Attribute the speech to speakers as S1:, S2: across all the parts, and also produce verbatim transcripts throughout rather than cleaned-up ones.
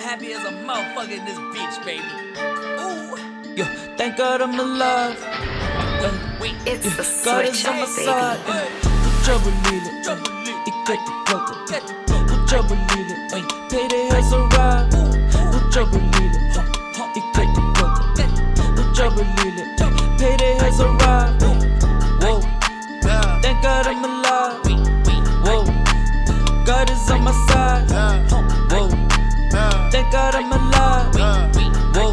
S1: happy as a motherfucker in this bitch, baby. Ooh.
S2: Yeah, thank God I'm alive. Yeah,
S3: Wait, it's
S2: yeah,
S3: the
S2: God
S3: switch
S2: is on my
S3: up,
S2: side.
S3: baby.
S2: Trouble lile, ikete koko. Trouble lile, pay the house arrive. Trouble lile, ikete koko. Trouble lile, pay the house arrive. Whoa, thank God I'm alive. Whoa, God is on my side. Whoa, thank God I'm alive. Whoa,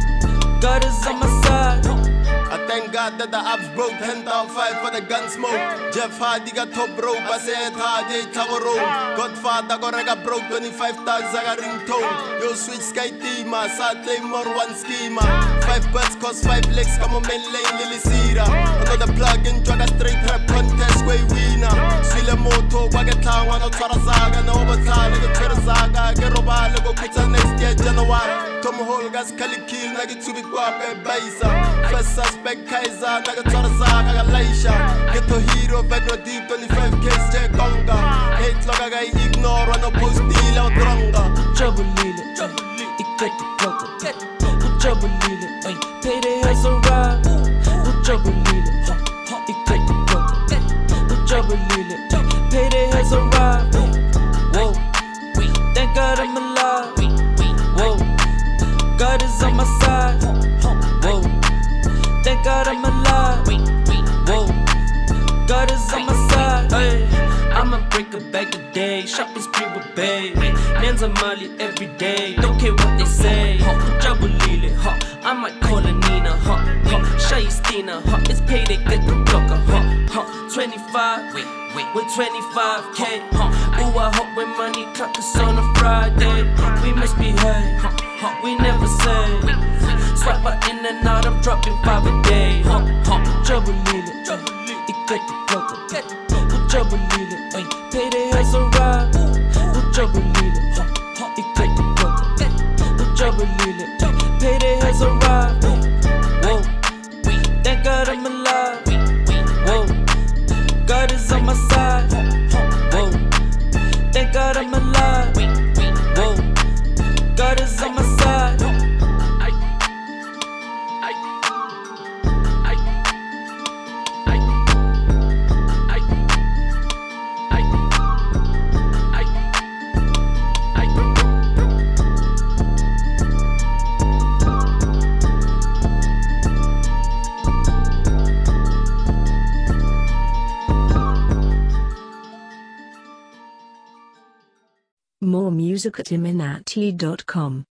S2: God is on my side.
S4: I thank God that the apps broke ten thousand five for the gun smoke. Jeff Hardy got top rope, I said Hardy tower rope. Godfather got rega broke twenty-five thousand, I got ringtone. Yo switch sky team, sad play more one schema. Five birds cost five legs, come on main lane, Lily Sira. Another plug in, drag a straight trap contest, way winner. Swile moto, waget town, one of Tarazaga, no overtime, like a Tarazaga, get over, like a pizza next year, January. Tom Holgas, Kali kill, like a two big wap, Baisa. First suspect, Kaiser, like a Tarazaga, Laisha. Get to hero, Vedro deep, twenty-five K, J Conga. Hate log, I ignore, one of post deal, out Dronga.
S2: Trouble lile, ikete koko. Trouble lile, pay the house arrive. Trouble lile, ikete koko. Trouble lile, pay the house arrive. Whoa, thank God I'm alive. Whoa, God is on my side. Whoa, thank God I'm alive. Whoa, God is on my side. Hey, I'ma break a bag today. Shopping spree with babe. Nanza Mali every day. Don't care what they say. Trouble lile, huh? I might call a Nina, huh? Huh? Shay Stina, huh? It's payday, get the blocker, huh? Huh? twenty-five, wait, wait, with twenty-five K, huh? Ooh, I hope when money clock us on a Friday. We must be high, huh? Huh? We never say. Swipe her in and out, I'm dropping five a day, huh? Huh? Trouble lile, ikete koko. Trouble lile, pay the house arrive. Trouble lile, ikete koko. Trouble lile, pay the house arrive. Whoa, thank God I'm alive. Whoa, God is on my side. Whoa, thank God I'm alive. Whoa, God is on my side.
S5: More music at iminati dot com.